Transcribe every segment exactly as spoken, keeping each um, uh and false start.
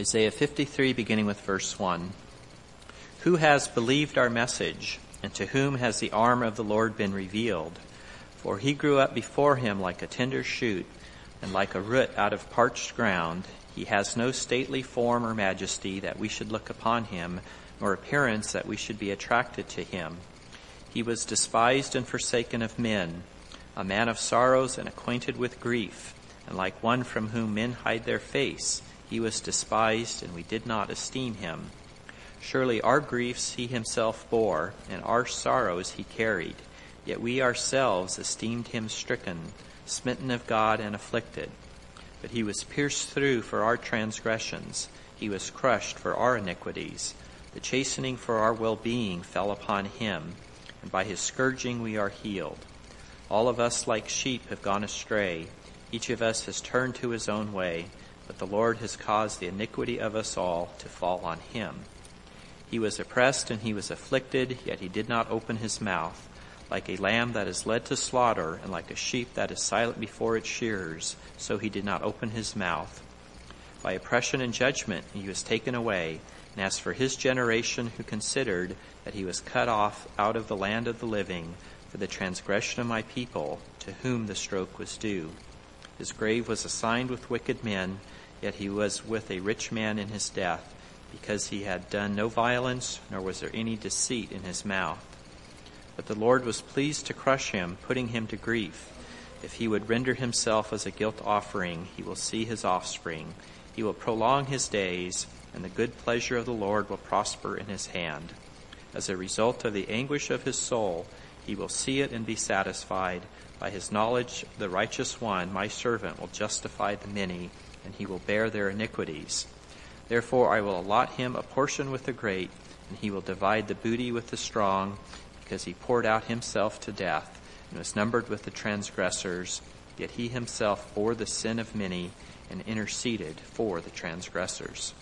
Isaiah fifty-three, beginning with verse one. Who has believed our message, and to whom has the arm of the Lord been revealed? For he grew up before him like a tender shoot, and like a root out of parched ground. He has no stately form or majesty that we should look upon him, nor appearance that we should be attracted to him. He was despised and forsaken of men, a man of sorrows and acquainted with grief, and like one from whom men hide their face, he was despised, and we did not esteem him. Surely our griefs he himself bore, and our sorrows he carried. Yet we ourselves esteemed him stricken, smitten of God, and afflicted. But he was pierced through for our transgressions. He was crushed for our iniquities. The chastening for our well-being fell upon him, and by his scourging we are healed. All of us like sheep have gone astray. Each of us has turned to his own way, but the Lord has caused the iniquity of us all to fall on him. He was oppressed and he was afflicted, yet he did not open his mouth. Like a lamb that is led to slaughter, and like a sheep that is silent before its shearers, so he did not open his mouth. By oppression and judgment he was taken away. And as for his generation, who considered that he was cut off out of the land of the living, for the transgression of my people, to whom the stroke was due. His grave was assigned with wicked men, yet he was with a rich man in his death, because he had done no violence, nor was there any deceit in his mouth. But the Lord was pleased to crush him, putting him to grief. If he would render himself as a guilt offering, he will see his offspring. He will prolong his days, and the good pleasure of the Lord will prosper in his hand. As a result of the anguish of his soul, he will see it and be satisfied. By his knowledge, the righteous one, my servant, will justify the many, and he will bear their iniquities. Therefore I will allot him a portion with the great, and he will divide the booty with the strong, because he poured out himself to death, and was numbered with the transgressors. Yet he himself bore the sin of many, and interceded for the transgressors.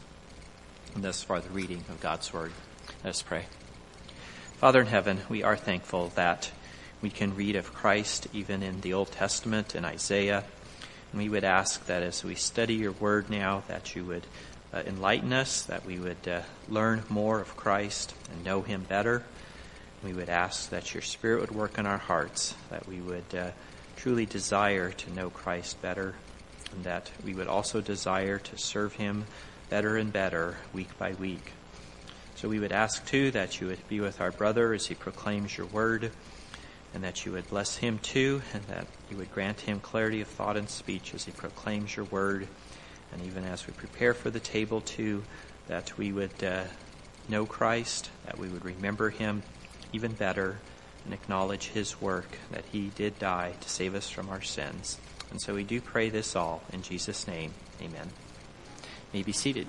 And thus far the reading of God's word. Let us pray. Father in heaven, we are thankful that we can read of Christ even in the Old Testament and Isaiah. And we would ask that as we study your word now, that you would uh, enlighten us, that we would uh, learn more of Christ and know him better. We would ask that your Spirit would work in our hearts, that we would uh, truly desire to know Christ better, and that we would also desire to serve him better and better week by week. So we would ask, too, that you would be with our brother as he proclaims your word, and that you would bless him, too, and that you would grant him clarity of thought and speech as he proclaims your word. And even as we prepare for the table, too, that we would uh, know Christ, that we would remember him even better, and acknowledge his work, that he did die to save us from our sins. And so we do pray this all in Jesus' name. Amen. You may be seated.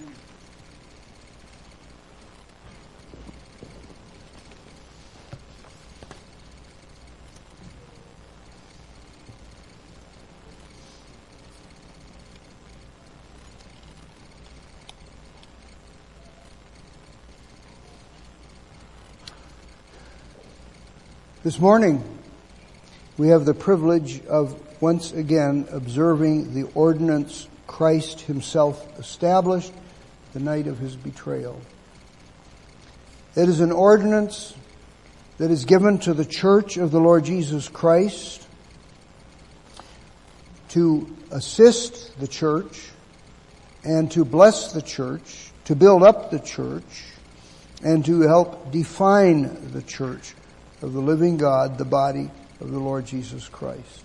This morning, we have the privilege of once again observing the ordinance Christ himself established the night of his betrayal. It is an ordinance that is given to the church of the Lord Jesus Christ to assist the church and to bless the church, to build up the church, and to help define the church of the living God, the body of the Lord Jesus Christ.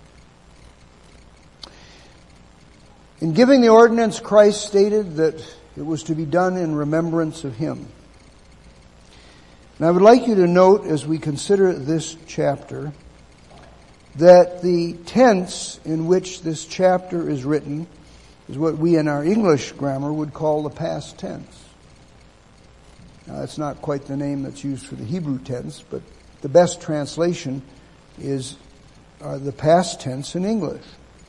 In giving the ordinance, Christ stated that it was to be done in remembrance of him. And I would like you to note, as we consider this chapter, that the tense in which this chapter is written is what we in our English grammar would call the past tense. Now, that's not quite the name that's used for the Hebrew tense, but the best translation is uh, the past tense in English.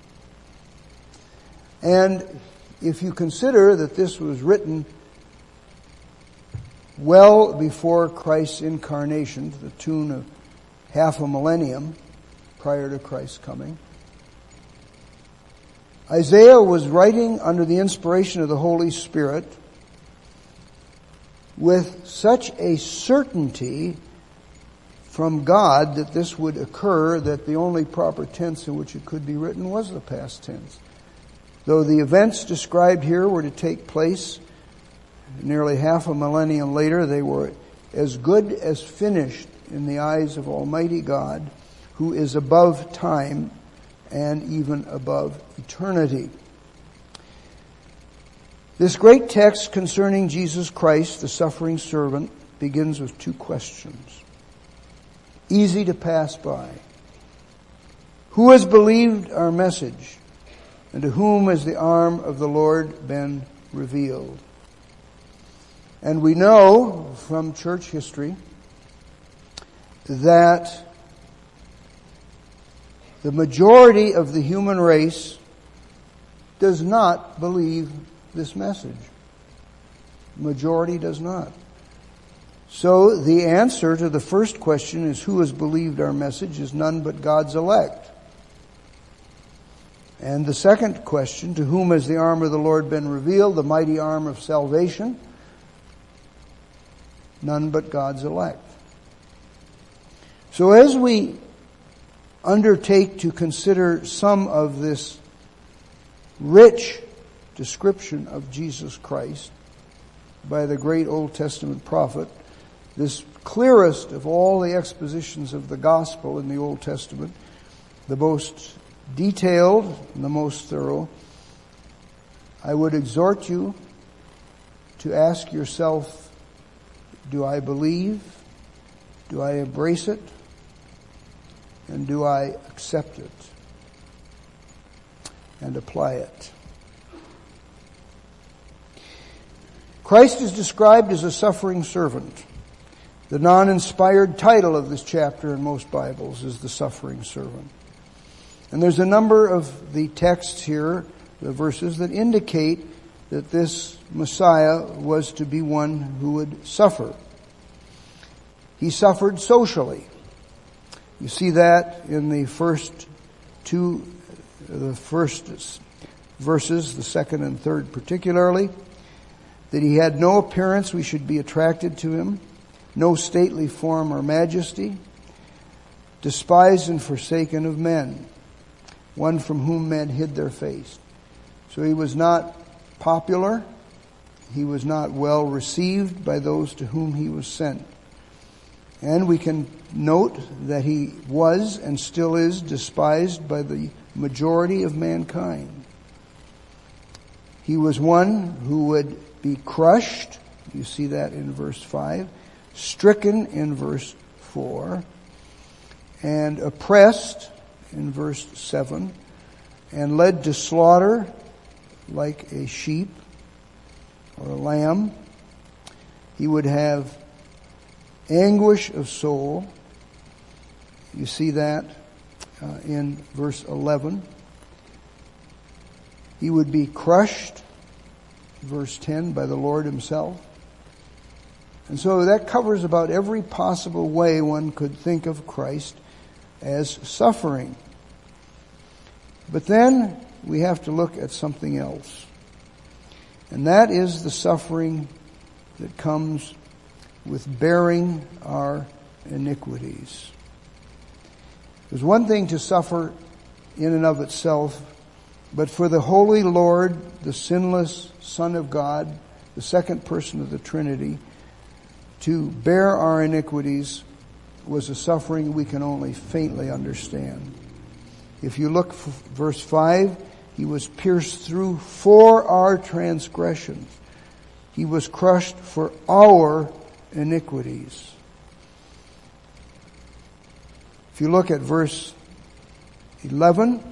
And if you consider that this was written well before Christ's incarnation, to the tune of half a millennium prior to Christ's coming, Isaiah was writing under the inspiration of the Holy Spirit with such a certainty from God that this would occur that the only proper tense in which it could be written was the past tense. Though the events described here were to take place nearly half a millennium later, they were as good as finished in the eyes of Almighty God, who is above time and even above eternity. This great text concerning Jesus Christ, the suffering servant, begins with two questions. Easy to pass by. Who has believed our message? And to whom has the arm of the Lord been revealed? And we know from church history that the majority of the human race does not believe this message. The majority does not. So the answer to the first question is, who has believed our message, is none but God's elect. And the second question, to whom has the arm of the Lord been revealed, the mighty arm of salvation? None but God's elect. So as we undertake to consider some of this rich description of Jesus Christ by the great Old Testament prophet, this clearest of all the expositions of the gospel in the Old Testament, the most detailed and the most thorough, I would exhort you to ask yourself, do I believe? Do I embrace it? And do I accept it and apply it? Christ is described as a suffering servant. The non-inspired title of this chapter in most Bibles is the suffering servant. And there's a number of the texts here, the verses, that indicate that this Messiah was to be one who would suffer. He suffered socially. You see that in the first two, the first verses, the second and third particularly, that he had no appearance we should be attracted to him, no stately form or majesty, despised and forsaken of men, one from whom men hid their face. So he was not popular. He was not well received by those to whom he was sent. And we can note that he was and still is despised by the majority of mankind. He was one who would be crushed. You see that in verse five. Stricken in verse four. And oppressed in verse seven. And led to slaughter like a sheep or a lamb. He would have anguish of soul. You see that uh, in verse eleven. He would be crushed, verse ten, by the Lord himself. And so that covers about every possible way one could think of Christ as suffering. But then we have to look at something else. And that is the suffering that comes with bearing our iniquities. There's one thing to suffer in and of itself, but for the Holy Lord, the sinless Son of God, the second person of the Trinity, to bear our iniquities was a suffering we can only faintly understand. If you look for verse five, he was pierced through for our transgressions. He was crushed for our iniquities. If you look at verse eleven,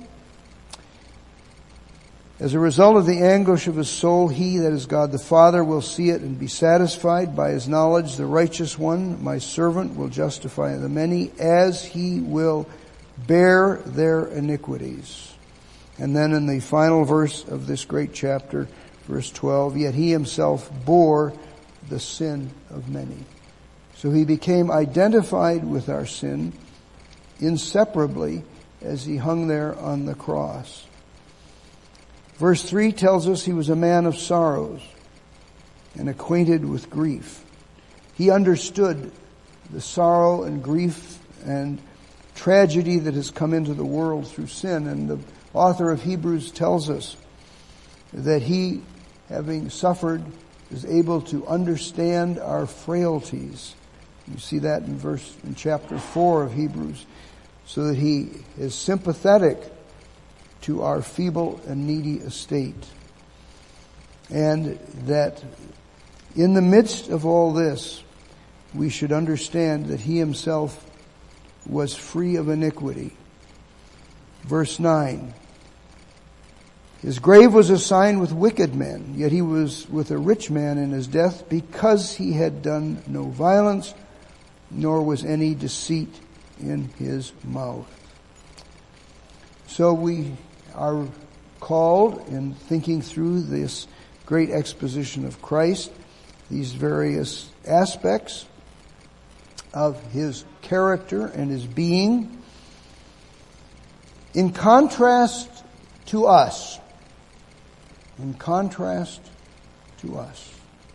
as a result of the anguish of his soul, he, that is God the Father, will see it and be satisfied. By his knowledge, the righteous one, my servant, will justify the many, as he will bear their iniquities. And then in the final verse of this great chapter, verse twelve, yet he himself bore the sin of many. So he became identified with our sin inseparably as he hung there on the cross. Verse three tells us he was a man of sorrows and acquainted with grief. He understood the sorrow and grief and tragedy that has come into the world through sin. And the author of Hebrews tells us that he, having suffered, is able to understand our frailties. You see that in verse, in chapter four of Hebrews, so that he is sympathetic to our feeble and needy estate. And that in the midst of all this, we should understand that he himself was free of iniquity. Verse nine. His grave was assigned with wicked men, yet he was with a rich man in his death, because he had done no violence, nor was any deceit in his mouth. So we are called, in thinking through this great exposition of Christ, these various aspects of his character and his being, in contrast to us. In contrast to us.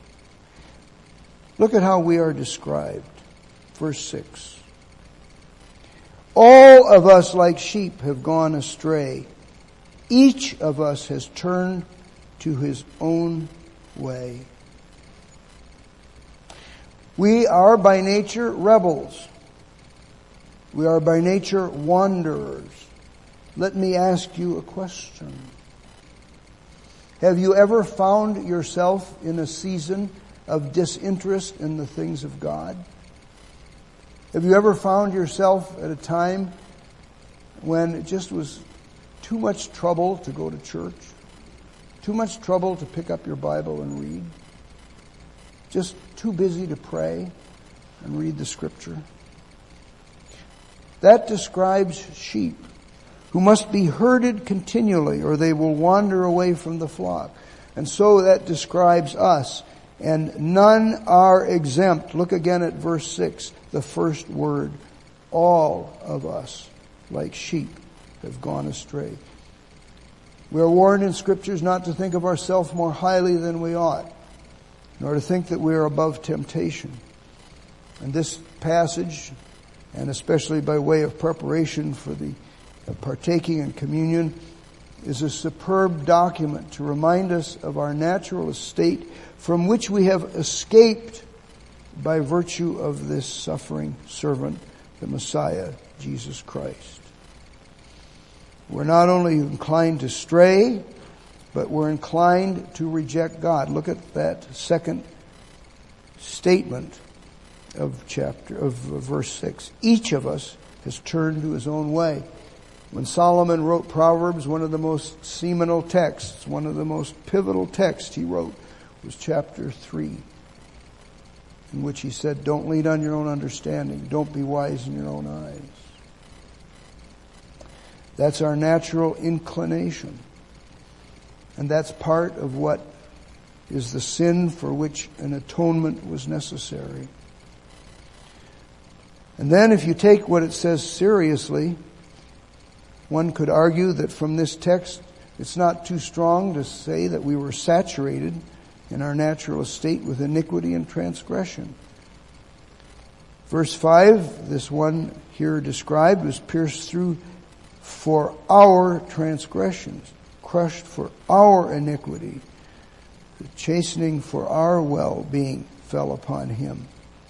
Look at how we are described. Verse six. All of us like sheep have gone astray. Each of us has turned to his own way. We are by nature rebels. We are by nature wanderers. Let me ask you a question. Have you ever found yourself in a season of disinterest in the things of God? Have you ever found yourself at a time when it just was too much trouble to go to church? Too much trouble to pick up your Bible and read? Just too busy to pray and read the Scripture? That describes sheep who must be herded continually, or they will wander away from the flock. And so that describes us. And none are exempt. Look again at verse six, the first word. All of us, like sheep, have gone astray. We are warned in Scriptures not to think of ourselves more highly than we ought, nor to think that we are above temptation. And this passage, and especially by way of preparation for the partaking in communion, is a superb document to remind us of our natural estate from which we have escaped by virtue of this suffering servant, the Messiah, Jesus Christ. We're not only inclined to stray, but we're inclined to reject God. Look at that second statement of chapter of verse six. Each of us has turned to his own way. When Solomon wrote Proverbs, one of the most seminal texts, one of the most pivotal texts he wrote was chapter three, in which he said, don't lean on your own understanding. Don't be wise in your own eyes. That's our natural inclination. And that's part of what is the sin for which an atonement was necessary. And then if you take what it says seriously, one could argue that from this text, it's not too strong to say that we were saturated in our natural estate with iniquity and transgression. Verse five, this one here described, was pierced through for our transgressions, crushed for our iniquity. The chastening for our well-being fell upon him.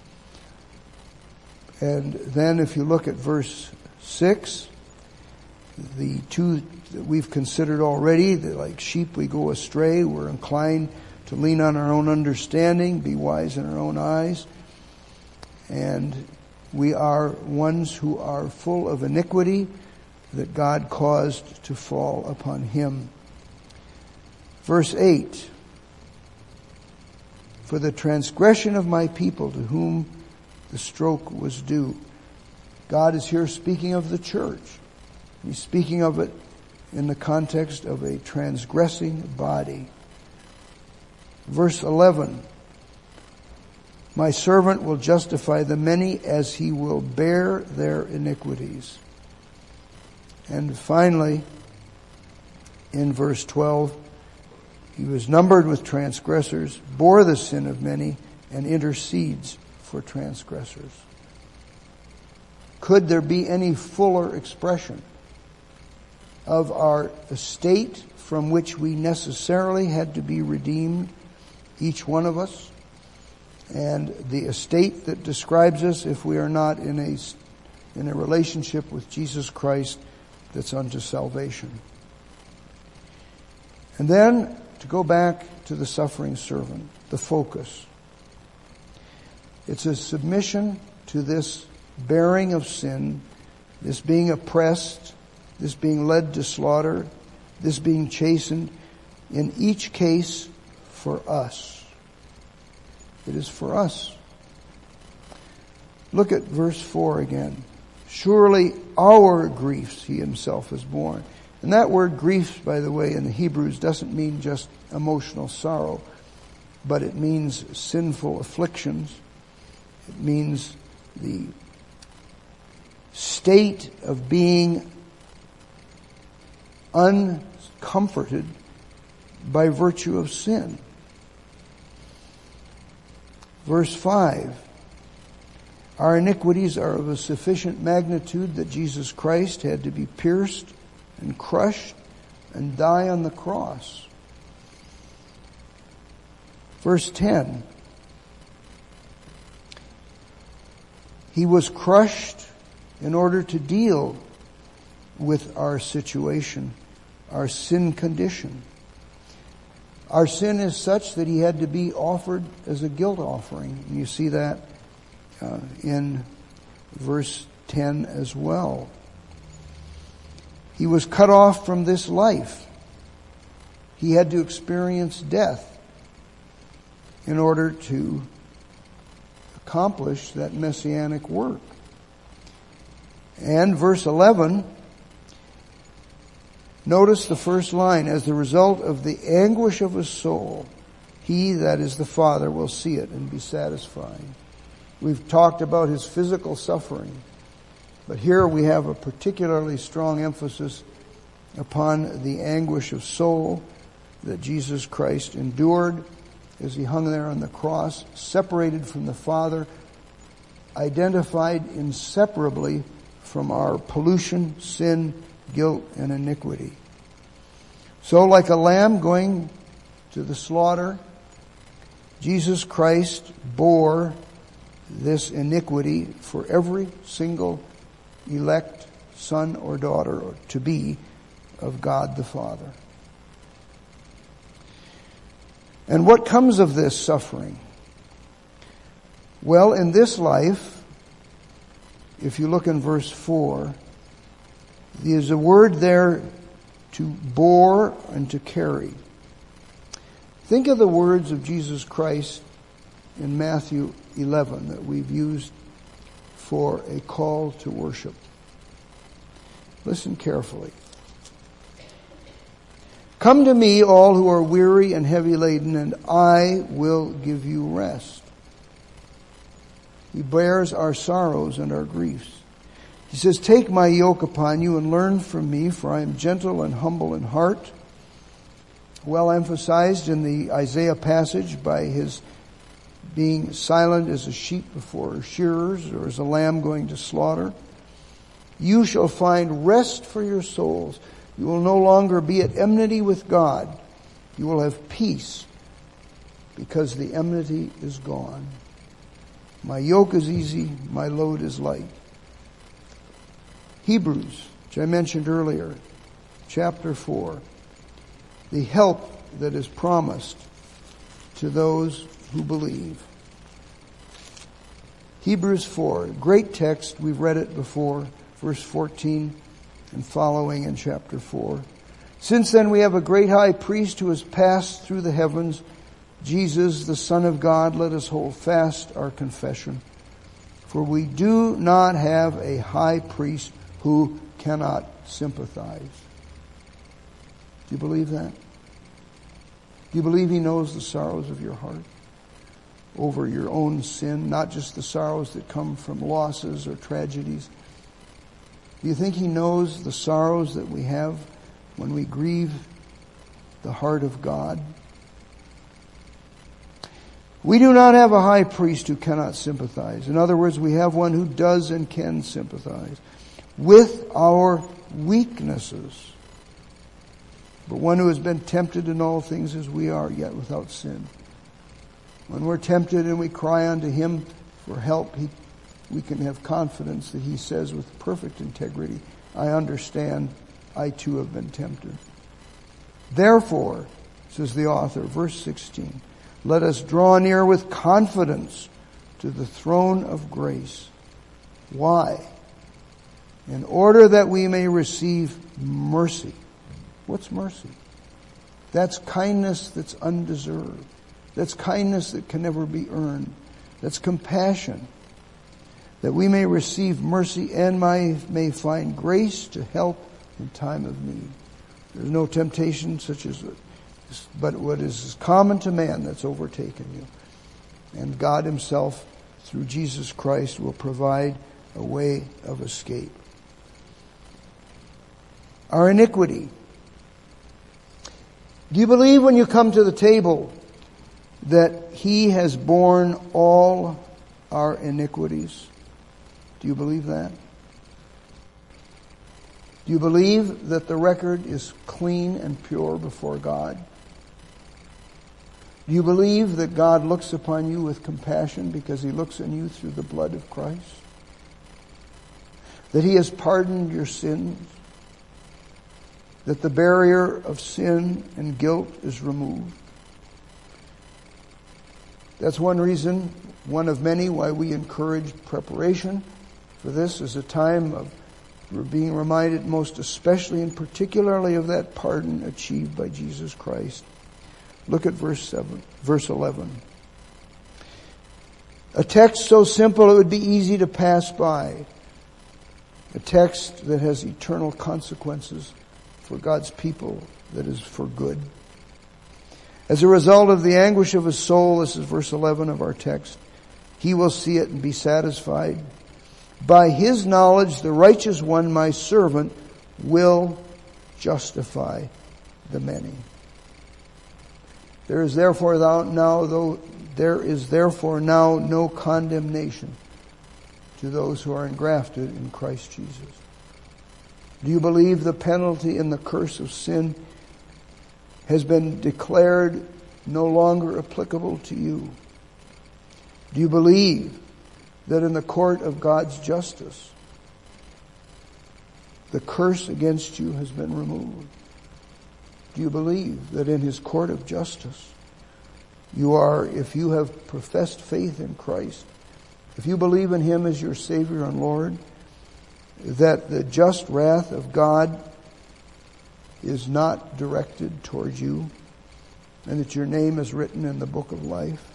And then if you look at verse six, the two that we've considered already, that like sheep we go astray, we're inclined to lean on our own understanding, be wise in our own eyes. And we are ones who are full of iniquity that God caused to fall upon him. Verse eight, for the transgression of my people to whom the stroke was due. God is here speaking of the church. He's speaking of it in the context of a transgressing body. Verse eleven, my servant will justify the many as he will bear their iniquities. And finally, in verse twelve, He was numbered with transgressors, bore the sin of many, and intercedes for transgressors. Could there be any fuller expression of our estate from which we necessarily had to be redeemed, each one of us, and the estate that describes us if we are not in a, in a relationship with Jesus Christ that's unto salvation? And then, to go back to the suffering servant, the focus. It's a submission to this bearing of sin, this being oppressed, this being led to slaughter, this being chastened, in each case for us. It is for us. Look at verse four again. Surely our griefs he himself has borne. And that word griefs, by the way, in the Hebrews doesn't mean just emotional sorrow, but it means sinful afflictions. It means the state of being uncomforted by virtue of sin. Verse five, our iniquities are of a sufficient magnitude that Jesus Christ had to be pierced and crushed and die on the cross. Verse ten, he was crushed in order to deal with our situation, our sin condition. Our sin is such that he had to be offered as a guilt offering. And you see that uh, in verse ten as well. He was cut off from this life. He had to experience death in order to accomplish that messianic work. And verse eleven, notice the first line, as the result of the anguish of his soul, he, that is the Father, will see it and be satisfied. We've talked about his physical suffering, but here we have a particularly strong emphasis upon the anguish of soul that Jesus Christ endured as he hung there on the cross, separated from the Father, identified inseparably from our pollution, sin, guilt, and iniquity. So like a lamb going to the slaughter, Jesus Christ bore this iniquity for every single elect son or daughter or to be of God the Father. And what comes of this suffering? Well, in this life, if you look in verse four, there's a word there to bore and to carry. Think of the words of Jesus Christ in Matthew eleven that we've used for a call to worship. Listen carefully. Come to me, all who are weary and heavy laden, and I will give you rest. He bears our sorrows and our griefs. He says, take my yoke upon you and learn from me, for I am gentle and humble in heart. Well emphasized in the Isaiah passage by his being silent as a sheep before shearers, or as a lamb going to slaughter. You shall find rest for your souls. You will no longer be at enmity with God. You will have peace because the enmity is gone. My yoke is easy, my load is light. Hebrews, which I mentioned earlier, chapter four. The help that is promised to those who believe. Hebrews four, great text, we've read it before, verse fourteen and following in chapter four. Since then we have a great high priest who has passed through the heavens, Jesus, the Son of God. Let us hold fast our confession. For we do not have a high priest who cannot sympathize. Do you believe that? Do you believe he knows the sorrows of your heart over your own sin, not just the sorrows that come from losses or tragedies? Do you think he knows the sorrows that we have when we grieve the heart of God We do not have a high priest who cannot sympathize. In other words, we have one who does and can sympathize with our weaknesses, but one who has been tempted in all things as we are, yet without sin. When we're tempted and we cry unto Him for help, he, we can have confidence that He says with perfect integrity, I understand, I too have been tempted. Therefore, says the author, verse sixteen, let us draw near with confidence to the throne of grace. Why? In order that we may receive mercy. What's mercy? That's kindness that's undeserved. That's kindness that can never be earned. That's compassion. That we may receive mercy and may find grace to help in time of need. There's no temptation such as but what is common to man that's overtaken you. And God Himself, through Jesus Christ, will provide a way of escape. Our iniquity. Do you believe when you come to the table that He has borne all our iniquities? Do you believe that? Do you believe that the record is clean and pure before God? Do you believe that God looks upon you with compassion because He looks on you through the blood of Christ? That He has pardoned your sins? That the barrier of sin and guilt is removed? That's one reason, one of many, why we encourage preparation for this as a time of being reminded most especially and particularly of that pardon achieved by Jesus Christ. Look at verse seven, verse eleven. A text so simple it would be easy to pass by. A text that has eternal consequences for God's people, that is for good. As a result of the anguish of his soul, this is verse eleven of our text, he will see it and be satisfied. By his knowledge, the righteous one, my servant, will justify the many. There is therefore now, though there is therefore now no condemnation to those who are engrafted in Christ Jesus. Do you believe the penalty and the curse of sin has been declared no longer applicable to you? Do you believe that in the court of God's justice, the curse against you has been removed? Do you believe that in His court of justice, you are, if you have professed faith in Christ, if you believe in Him as your Savior and Lord, that the just wrath of God is not directed toward you, and that your name is written in the book of life?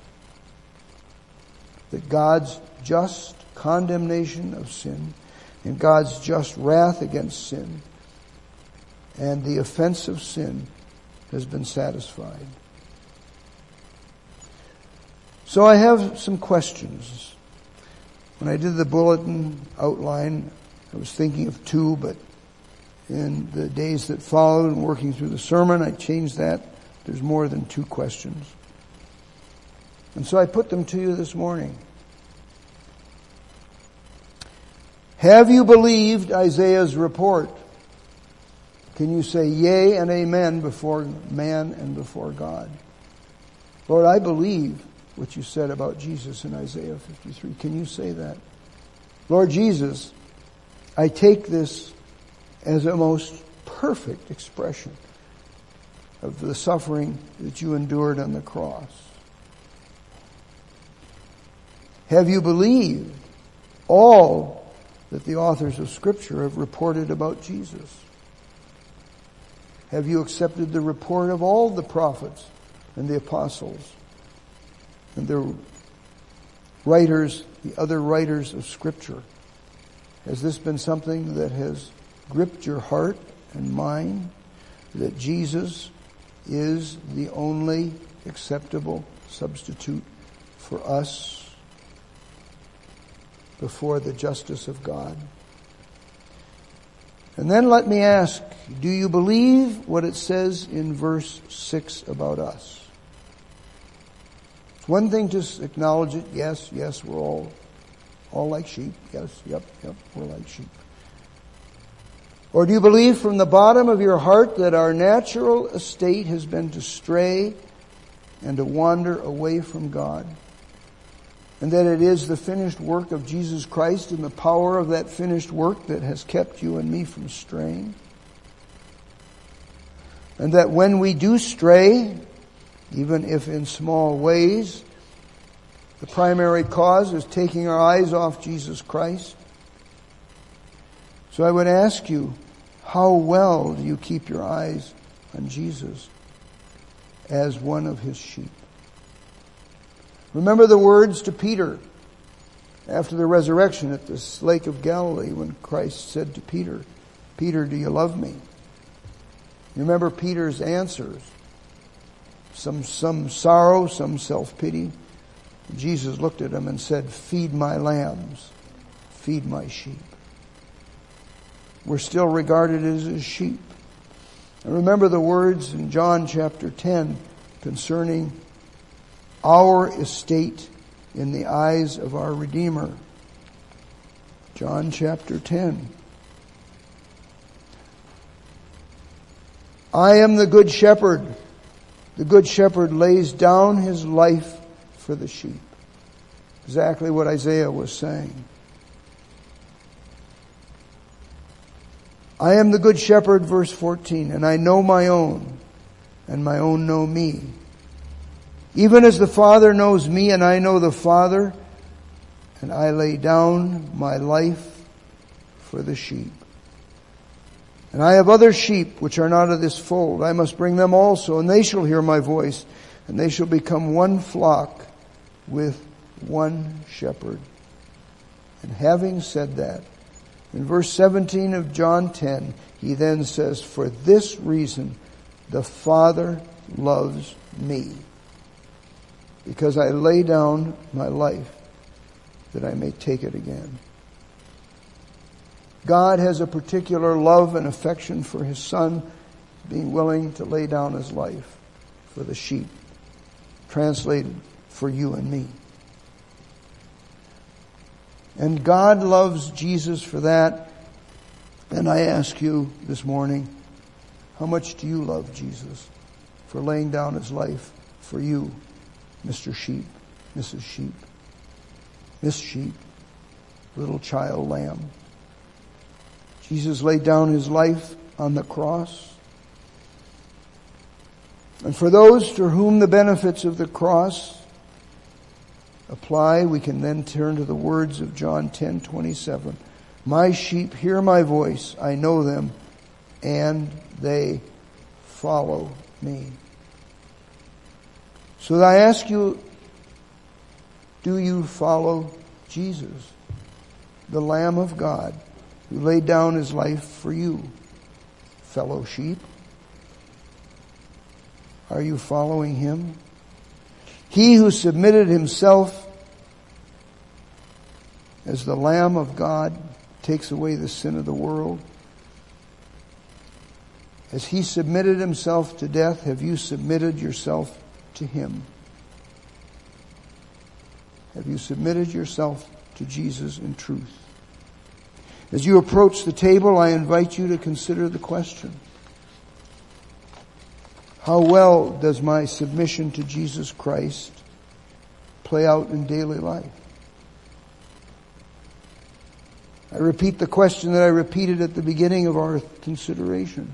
That God's just condemnation of sin and God's just wrath against sin and the offense of sin has been satisfied. So I have some questions. When I did the bulletin outline, I was thinking of two, but in the days that followed and working through the sermon, I changed that. There's more than two questions. And so I put them to you this morning. Have you believed Isaiah's report? Can you say yea and amen before man and before God? Lord, I believe what you said about Jesus in Isaiah fifty-three. Can you say that? Lord Jesus, I take this as a most perfect expression of the suffering that you endured on the cross. Have you believed all that the authors of Scripture have reported about Jesus? Have you accepted the report of all the prophets and the apostles and the writers, the other writers of Scripture? Has this been something that has gripped your heart and mind, that Jesus is the only acceptable substitute for us before the justice of God? And then let me ask, do you believe what it says in verse six about us? one thing to acknowledge it. Yes, yes, we're all, all like sheep. Yes, yep, yep, we're like sheep. Or do you believe from the bottom of your heart that our natural estate has been to stray and to wander away from God? And that it is the finished work of Jesus Christ and the power of that finished work that has kept you and me from straying? And that when we do stray, even if in small ways, the primary cause is taking our eyes off Jesus Christ? So I would ask you, how well do you keep your eyes on Jesus as one of His sheep? Remember the words to Peter after the resurrection at this Lake of Galilee when Christ said to Peter, Peter, do you love me? You remember Peter's answers. Some, some sorrow, some self-pity. Jesus looked at him and said, feed my lambs, feed my sheep. We're still regarded as His sheep. And remember the words in John chapter ten concerning our estate in the eyes of our Redeemer. John chapter ten. I am the good shepherd. The good shepherd lays down his life for the sheep. Exactly what Isaiah was saying. I am the good shepherd, verse fourteen, and I know my own, and my own know me. Even as the Father knows me, and I know the Father, and I lay down my life for the sheep. And I have other sheep which are not of this fold. I must bring them also, and they shall hear my voice, and they shall become one flock with one shepherd. And having said that, in verse seventeen of John ten, he then says, for this reason the Father loves me, because I lay down my life that I may take it again. God has a particular love and affection for His Son, being willing to lay down His life for the sheep. Translated, for you and me. And God loves Jesus for that. And I ask you this morning, how much do you love Jesus for laying down His life for you, Mister Sheep, Missus Sheep, Miss Sheep, little child lamb? Jesus laid down His life on the cross. And for those to whom the benefits of the cross apply, we can then turn to the words of John ten twenty-seven. My sheep hear my voice, I know them, and they follow me. So I ask you, do you follow Jesus, the Lamb of God, who laid down His life for you, fellow sheep? Are you following Him? He who submitted Himself as the Lamb of God, takes away the sin of the world. As He submitted Himself to death, have you submitted yourself to Him? Have you submitted yourself to Jesus in truth? As you approach the table, I invite you to consider the question: how well does my submission to Jesus Christ play out in daily life? I repeat the question that I repeated at the beginning of our consideration.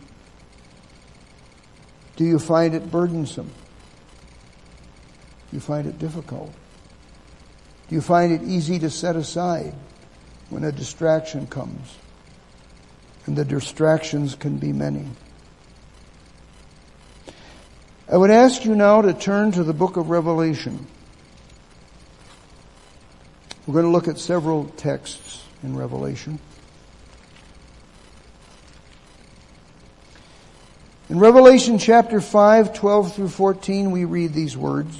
Do you find it burdensome? Do you find it difficult? Do you find it easy to set aside when a distraction comes? And the distractions can be many. I would ask you now to turn to the book of Revelation. We're going to look at several texts in Revelation. In Revelation chapter five, twelve through fourteen, we read these words.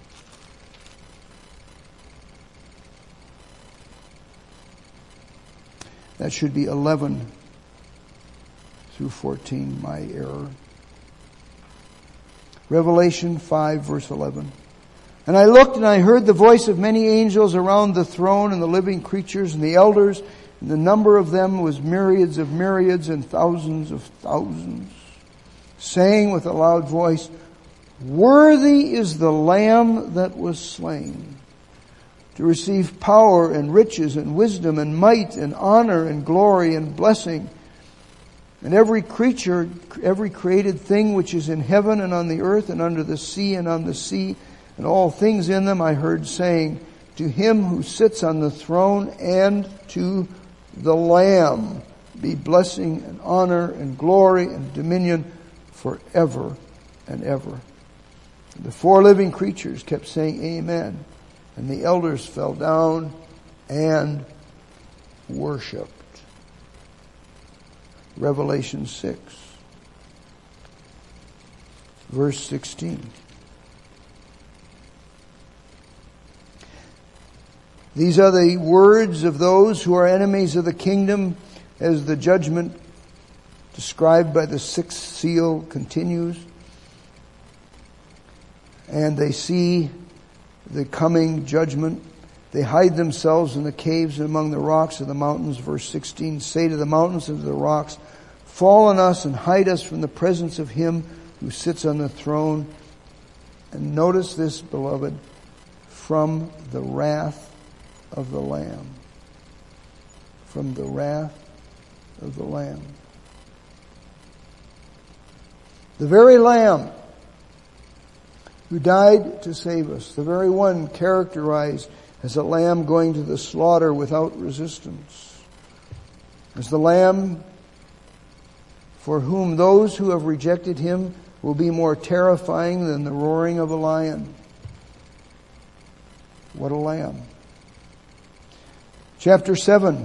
That should be eleven through fourteen, my error. Revelation five, verse eleven. And I looked and I heard the voice of many angels around the throne and the living creatures and the elders, and the number of them was myriads of myriads and thousands of thousands, saying with a loud voice, "Worthy is the Lamb that was slain, to receive power and riches and wisdom and might and honor and glory and blessing." And every creature, every created thing which is in heaven and on the earth and under the sea and on the sea, and all things in them, I heard saying, "To him who sits on the throne and to the Lamb be blessing and honor and glory and dominion forever and ever." And the four living creatures kept saying, "Amen." And the elders fell down and worshiped. Revelation six, verse sixteen. These are the words of those who are enemies of the kingdom, as the judgment described by the sixth seal continues. And they see the coming judgment. They hide themselves in the caves and among the rocks of the mountains. Verse sixteen, say to the mountains and to the rocks, "Fall on us and hide us from the presence of him who sits on the throne." And notice this, beloved, from the wrath of the Lamb. From the wrath of the Lamb. The very Lamb who died to save us, the very one characterized as a lamb going to the slaughter without resistance, as the Lamb for whom those who have rejected him will be more terrifying than the roaring of a lion. What a lamb. Chapter seven,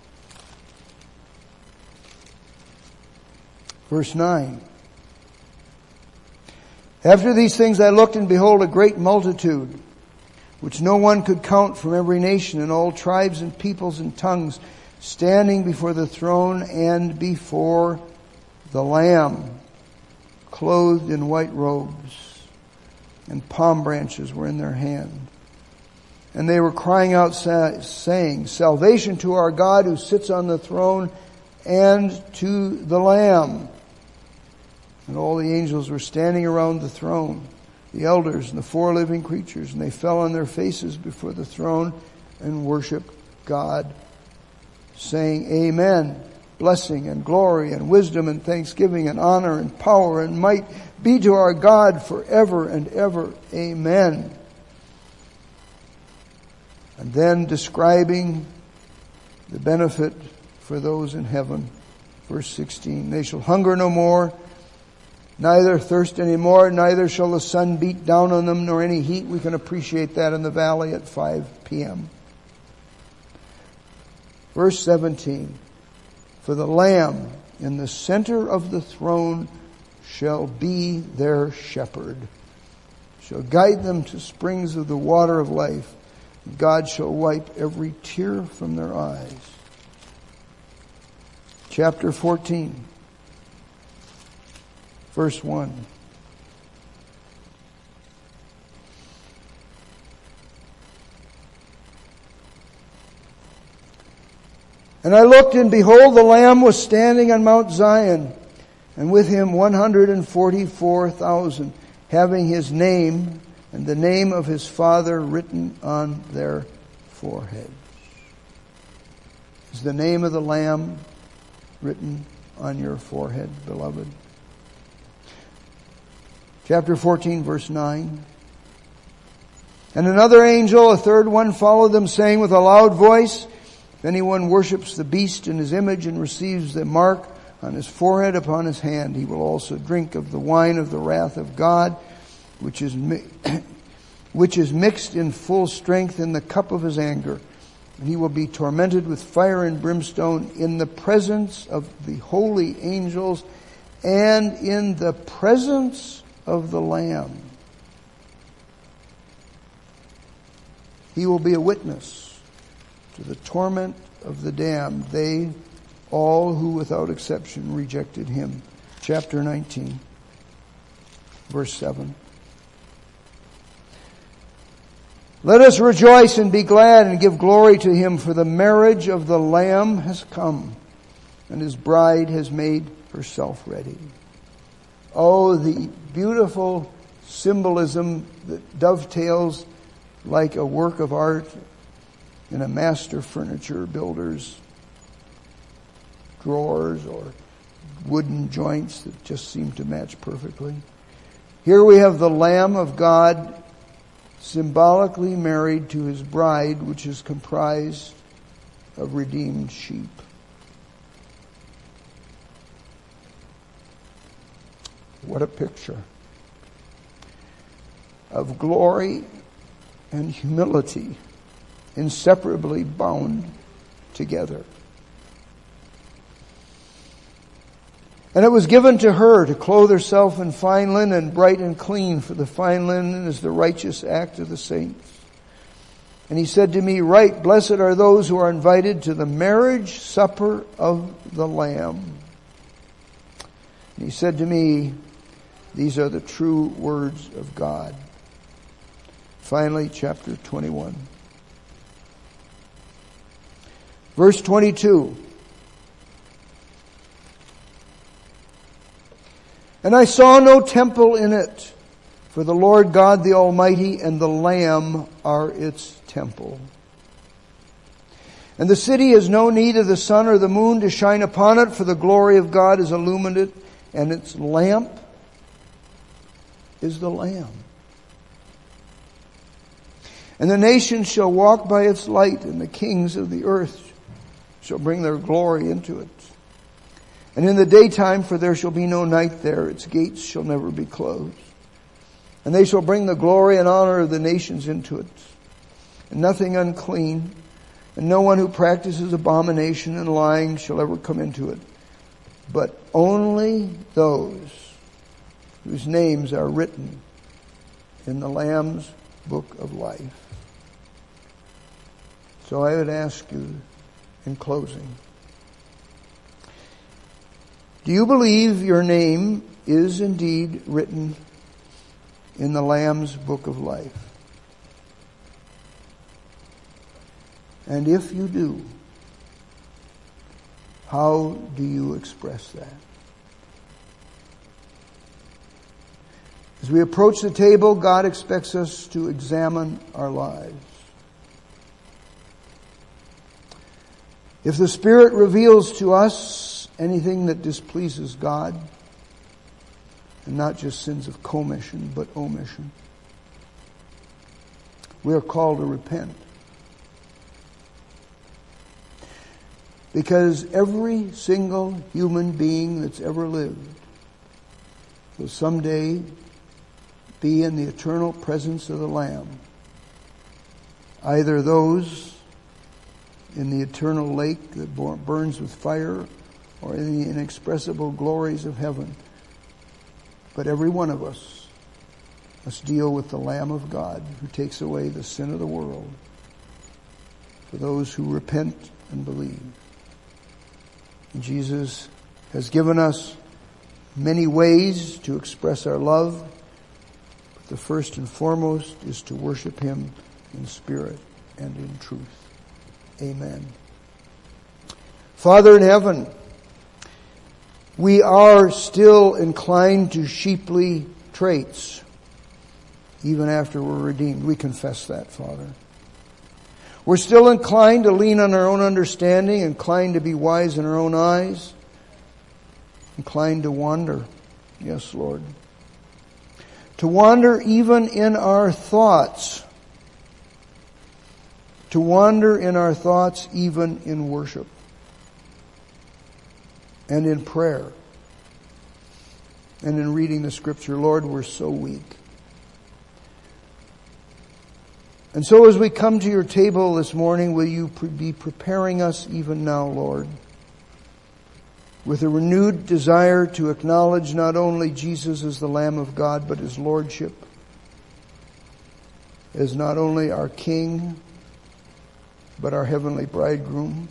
verse nine. After these things I looked, and behold, a great multitude, which no one could count, from every nation and all tribes and peoples and tongues, standing before the throne and before the Lamb, clothed in white robes, and palm branches were in their hand. And they were crying out, saying, "Salvation to our God who sits on the throne and to the Lamb." And all the angels were standing around the throne, the elders and the four living creatures, and they fell on their faces before the throne and worshiped God, saying, "Amen. Blessing and glory and wisdom and thanksgiving and honor and power and might be to our God forever and ever. Amen." And then describing the benefit for those in heaven, verse sixteen, "They shall hunger no more, neither thirst any more, neither shall the sun beat down on them, nor any heat." We can appreciate that in the valley at five p.m. Verse seventeen, "For the Lamb in the center of the throne shall be their shepherd, shall guide them to springs of the water of life. God shall wipe every tear from their eyes." Chapter fourteen, verse one. "And I looked, and behold, the Lamb was standing on Mount Zion, and with him one hundred forty-four thousand, having his name and the name of his Father written on their foreheads." Is the name of the Lamb written on your forehead, beloved? Chapter fourteen, verse nine. "And another angel, a third one, followed them, saying with a loud voice, if anyone worships the beast in his image and receives the mark on his forehead upon his hand, he will also drink of the wine of the wrath of God, which is mi- which is mixed in full strength in the cup of his anger. And he will be tormented with fire and brimstone in the presence of the holy angels and in the presence of the Lamb. He will be a witness to the torment of the damned, they all who without exception rejected him." Chapter nineteen, verse seven. Let us rejoice and be glad and give glory to him, for the marriage of the Lamb has come, and his bride has made herself ready. Oh, the beautiful symbolism that dovetails like a work of art in a master furniture builder's drawers or wooden joints that just seem to match perfectly. Here we have the Lamb of God symbolically married to his bride, which is comprised of redeemed sheep. What a picture of glory and humility inseparably bound together. And it was given to her to clothe herself in fine linen, bright and clean, for the fine linen is the righteous act of the saints. And he said to me, "Write, blessed are those who are invited to the marriage supper of the Lamb." And he said to me, "These are the true words of God." Finally, chapter twenty-one. Verse twenty-two. "And I saw no temple in it, for the Lord God the Almighty and the Lamb are its temple. And the city has no need of the sun or the moon to shine upon it, for the glory of God has illumined it, and its lamp is the Lamb. And the nations shall walk by its light, and the kings of the earth shall bring their glory into it. And in the daytime, for there shall be no night there, its gates shall never be closed. And they shall bring the glory and honor of the nations into it. And nothing unclean, and no one who practices abomination and lying shall ever come into it, but only those whose names are written in the Lamb's book of life." So I would ask you in closing, do you believe your name is indeed written in the Lamb's book of life? And if you do, how do you express that? As we approach the table, God expects us to examine our lives. If the Spirit reveals to us anything that displeases God, and not just sins of commission, but omission, we are called to repent. Because every single human being that's ever lived will someday be in the eternal presence of the Lamb. Either those in the eternal lake that burns with fire, or in the inexpressible glories of heaven. But every one of us must deal with the Lamb of God who takes away the sin of the world, for those who repent and believe. And Jesus has given us many ways to express our love, but the first and foremost is to worship Him in spirit and in truth. Amen. Father in heaven, we are still inclined to sheeply traits, even after we're redeemed. We confess that, Father. We're still inclined to lean on our own understanding, inclined to be wise in our own eyes, inclined to wander. Yes, Lord. To wander even in our thoughts. To wander in our thoughts even in worship and in prayer and in reading the Scripture. Lord, we're so weak. And so as we come to your table this morning, will you be preparing us even now, Lord, with a renewed desire to acknowledge not only Jesus as the Lamb of God, but His Lordship as not only our King, but our heavenly bridegroom.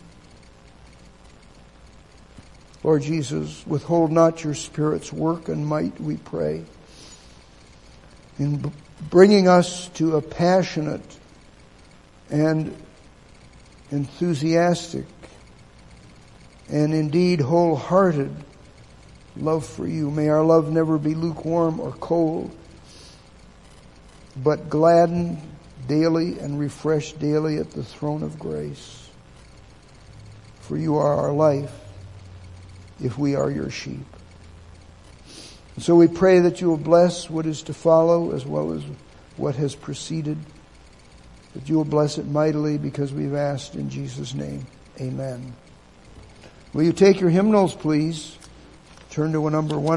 Lord Jesus, withhold not your Spirit's work and might, we pray, in bringing us to a passionate and enthusiastic and indeed wholehearted love for you. May our love never be lukewarm or cold, but gladdened daily and refreshed daily at the throne of grace. For you are our life if we are your sheep. And so we pray that you will bless what is to follow as well as what has preceded, that you will bless it mightily because we've asked in Jesus' name. Amen. Will you take your hymnals, please? Turn to a number one.